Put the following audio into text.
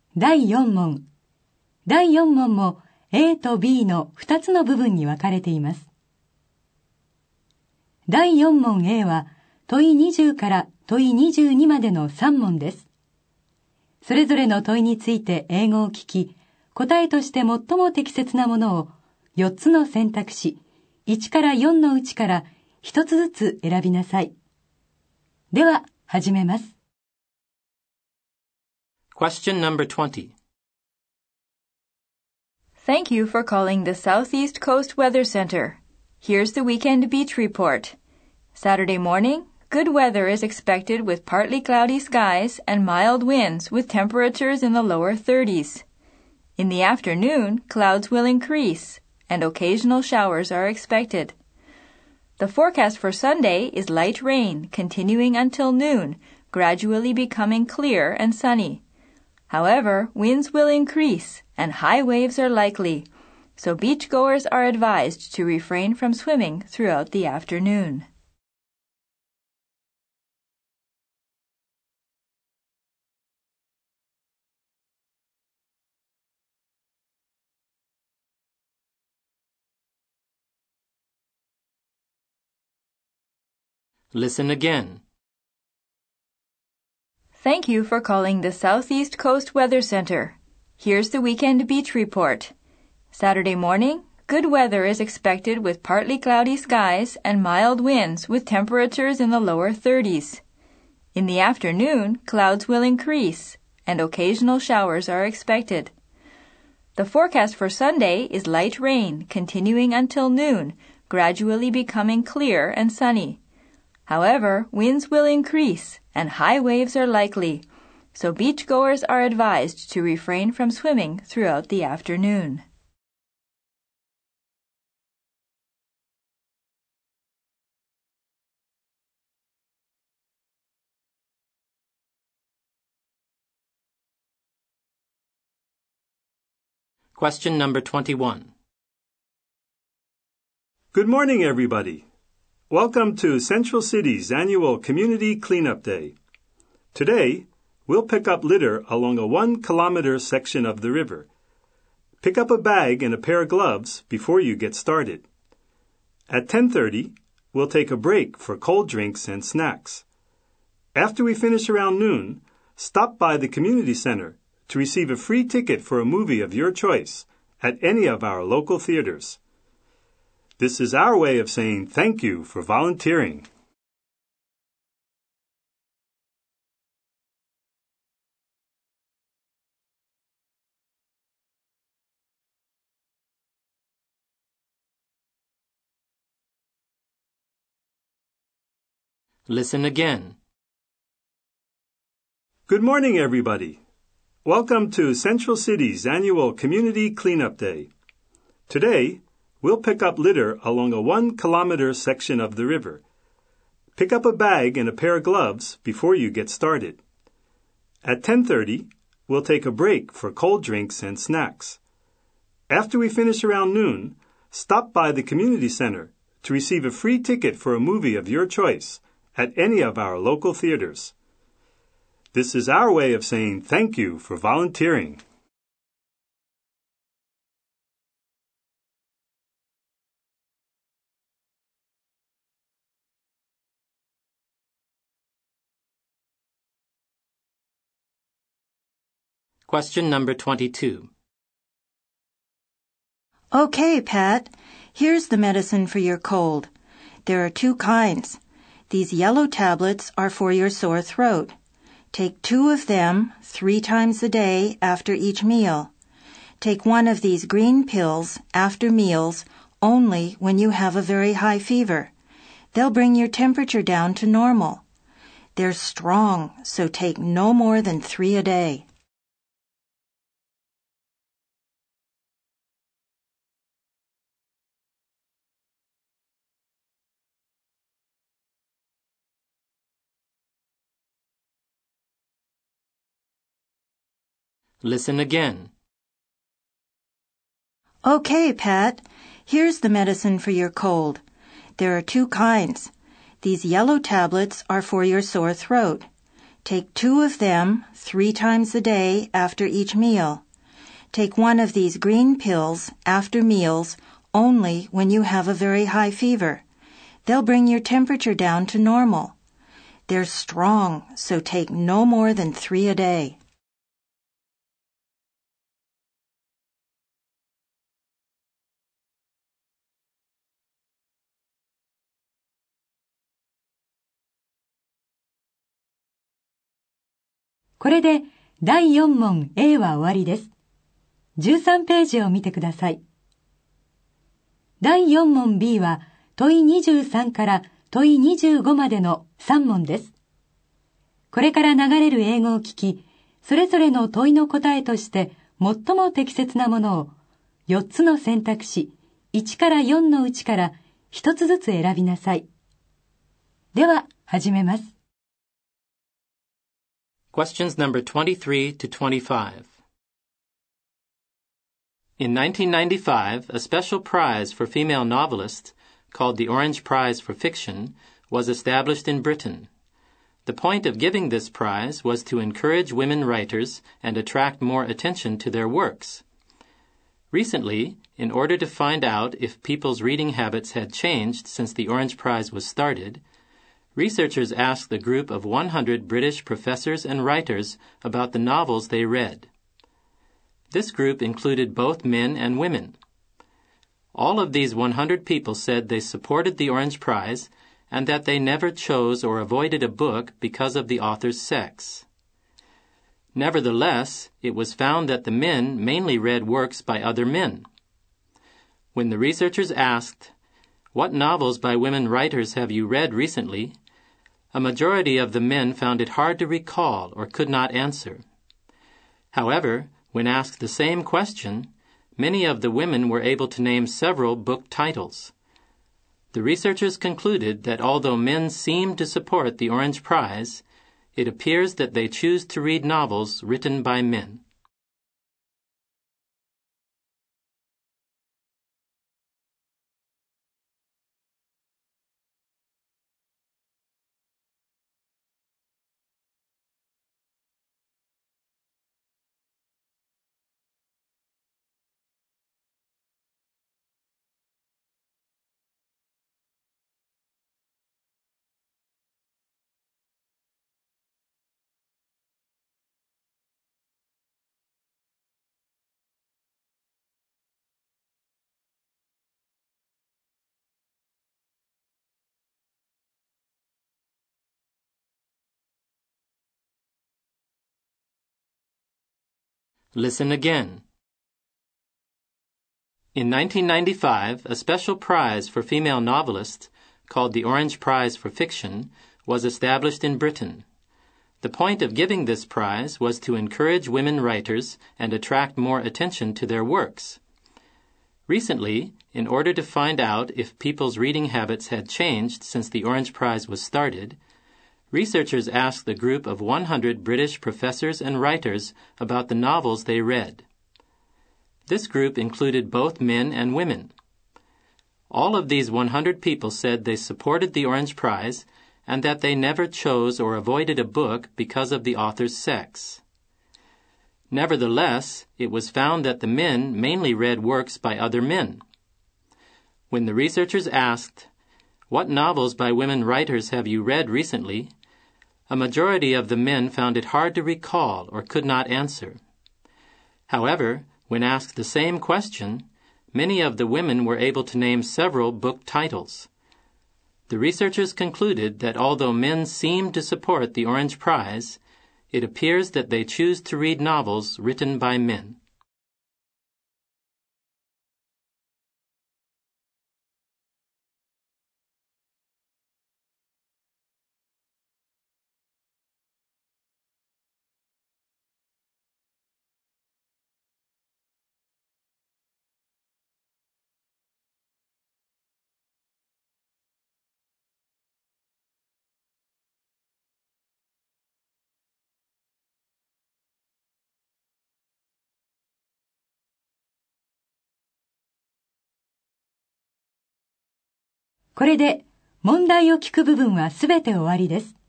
第4問。第4問も A と B の2つの部分に分かれています。第4問 A は問い20から問い22までの3問です。それぞれの問いについて英語を聞き、答えとして最も適切なものを4つの選択肢、1から4のうちから1つずつ選びなさい。では、始めます。 Question number 20. Thank you for calling the Southeast Coast Weather Center. Here's the weekend beach report. Saturday morning, good weather is expected with partly cloudy skies and mild winds with temperatures in the lower 30s. In the afternoon, clouds will increase and occasional showers are expected. The forecast for Sunday is light rain continuing until noon, gradually becoming clear and sunny. However, winds will increase and high waves are likely, so beachgoers are advised to refrain from swimming throughout the afternoon. Listen again. Thank you for calling the Southeast Coast Weather Center. Here's the weekend beach report. Saturday morning, good weather is expected with partly cloudy skies and mild winds with temperatures in the lower 30s. In the afternoon, clouds will increase and occasional showers are expected. The forecast for Sunday is light rain continuing until noon, gradually becoming clear and sunny. However, winds will increase and high waves are likely, so beachgoers are advised to refrain from swimming throughout the afternoon. Question number 21. Good morning, everybody. Welcome to Central City's annual Community Cleanup Day. Today, we'll pick up litter along a 1-kilometer section of the river. Pick up a bag and a pair of gloves before you get started. At 10:30, we'll take a break for cold drinks and snacks. After we finish around noon, stop by the community center to receive a free ticket for a movie of your choice at any of our local theaters. This is our way of saying thank you for volunteering. Listen again. Good morning, everybody. Welcome to Central City's annual Community Cleanup Day. Today, we'll pick up litter along a 1-kilometer section of the river. Pick up a bag and a pair of gloves before you get started. At 10:30, we'll take a break for cold drinks and snacks. After we finish around noon, stop by the community center to receive a free ticket for a movie of your choice at any of our local theaters. This is our way of saying thank you for volunteering. Question number 22. Okay, Pat. Here's the medicine for your cold. There are 2 kinds. These yellow tablets are for your sore throat. Take 2 of them 3 times a day after each meal. Take 1 of these green pills after meals only when you have a very high fever. They'll bring your temperature down to normal. They're strong, so take no more than 3 a day. Listen again. Okay, Pat. Here's the medicine for your cold. There are 2 kinds. These yellow tablets are for your sore throat. Take 2 of them 3 times a day after each meal. Take 1 of these green pills after meals only when you have a very high fever. They'll bring your temperature down to normal. They're strong, so take no more than 3 a day. これで第4問 A は終わりです。13ページを見てください。第4問 B は問い23から問い25までの3問です。これから流れる英語を聞き、それぞれの問いの答えとして最も適切なものを4つの選択肢1から4のうちから1つずつ選びなさい。では、始めます。 Questions number 23 to 25. In 1995, a special prize for female novelists, called the Orange Prize for Fiction, was established in Britain. The point of giving this prize was to encourage women writers and attract more attention to their works. Recently, in order to find out if people's reading habits had changed since the Orange Prize was started, researchers asked a group of 100 British professors and writers about the novels they read. This group included both men and women. All of these 100 people said they supported the Orange Prize and that they never chose or avoided a book because of the author's sex. Nevertheless, it was found that the men mainly read works by other men. When the researchers asked, "What novels by women writers have you read recently?" a majority of the men found it hard to recall or could not answer. However, when asked the same question, many of the women were able to name several book titles. The researchers concluded that although men seem to support the Orange Prize, it appears that they choose to read novels written by men. Listen again. In 1995, a special prize for female novelists, called the Orange Prize for Fiction, was established in Britain. The point of giving this prize was to encourage women writers and attract more attention to their works. Recently, in order to find out if people's reading habits had changed since the Orange Prize was started, researchers asked a group of 100 British professors and writers about the novels they read. This group included both men and women. All of these 100 people said they supported the Orange Prize and that they never chose or avoided a book because of the author's sex. Nevertheless, it was found that the men mainly read works by other men. When the researchers asked, "What novels by women writers have you read recently?" a majority of the men found it hard to recall or could not answer. However, when asked the same question, many of the women were able to name several book titles. The researchers concluded that although men seem to support the Orange Prize, it appears that they choose to read novels written by men. これで問題を聞く部分はすべて終わりです。